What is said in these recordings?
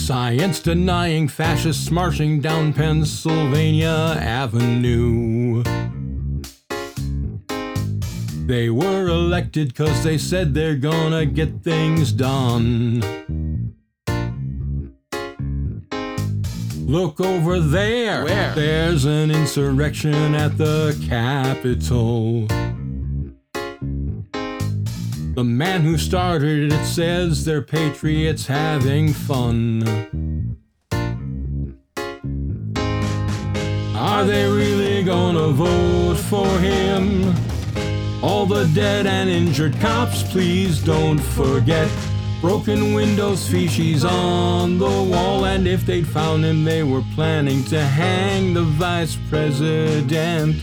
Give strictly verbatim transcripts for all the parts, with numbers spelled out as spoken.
Science-denying fascists marching down Pennsylvania Avenue. They were elected 'cause they said they're gonna get things done. Look over there. Where? There's an insurrection at the Capitol. The man who started it says they're patriots having fun. Are they really gonna vote for him? All the dead and injured cops, please don't forget. Broken windows, feces on the wall, and if they'd found him, they were planning to hang the vice president.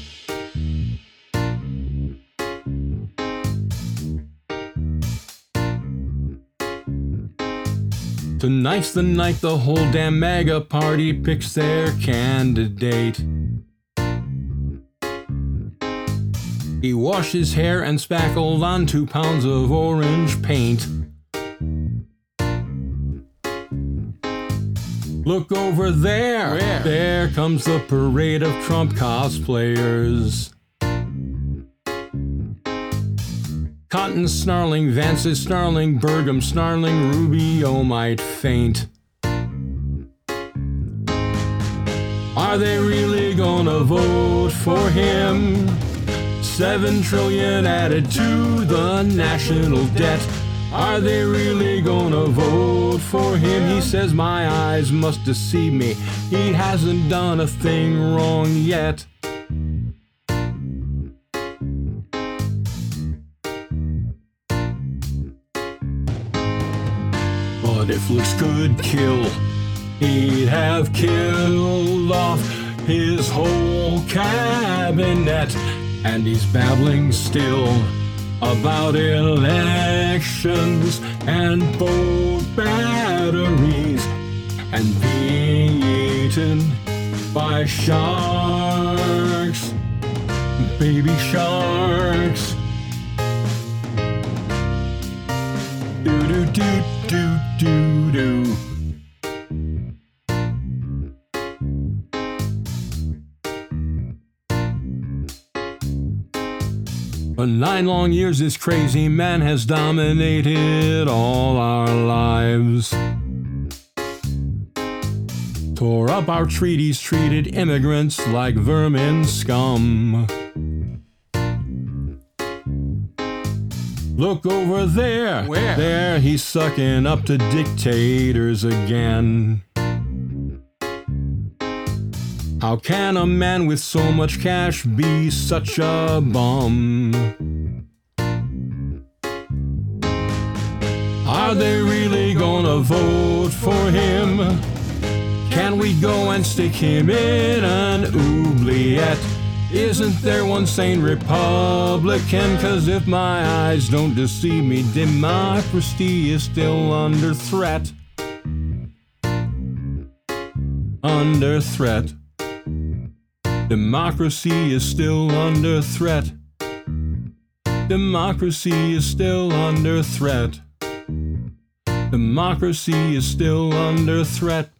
Tonight's the night the whole damn MAGA party picks their candidate. He washed his hair and spackled on two pounds of orange paint. Look over there. Where? There comes the parade of Trump cosplayers. Cotton snarling, Vance is snarling, Burgum snarling, Rubio might faint. Are they really gonna vote for him? Seven trillion added to the national debt. Are they really gonna vote for him? He says my eyes must deceive me. He hasn't done a thing wrong yet. But if looks could kill, he'd have killed off his whole cabinet. And he's babbling still about elections and boat batteries and being eaten by sharks, baby sharks. Do do do do do do. For nine long years, this crazy man has dominated all our lives. Tore up our treaties, treated immigrants like vermin scum. Look over there. Where? There he's sucking up to dictators again. How can a man with so much cash be such a bum? Are they really gonna vote for him? Can we go and stick him in an oubliette? Isn't there one sane Republican? 'Cause if my eyes don't deceive me, democracy is still under threat. Under threat. Democracy is still under threat. Democracy is still under threat. Democracy is still under threat.